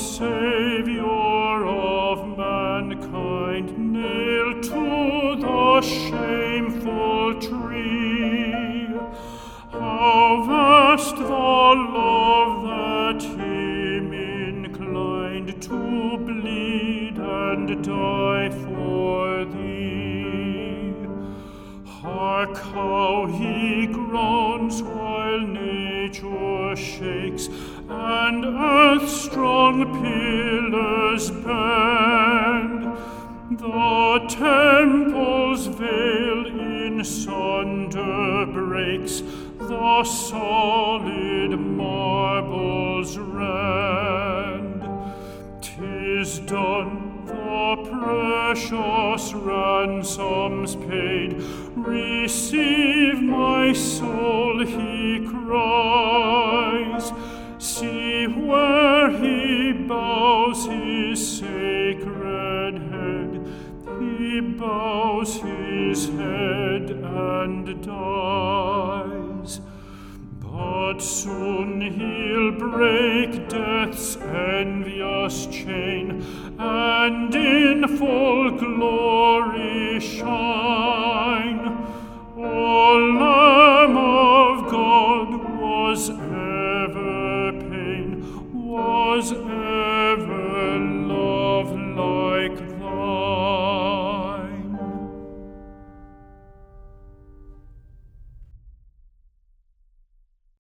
Saviour of mankind, nailed to the shameful tree. How vast the love that Him inclined to bleed and die for thee. Hark how He groans while nature shakes and earth's strong pillars bend. The temple's veil in sunder breaks, the solid marbles rend. 'Tis done, the precious ransom's paid. Receive my soul, he cries. See where he bows his sacred head. He bows his head and dies. But soon he'll break death's envious chain, and in full glory shine. O Lamb of God, was ever pain, was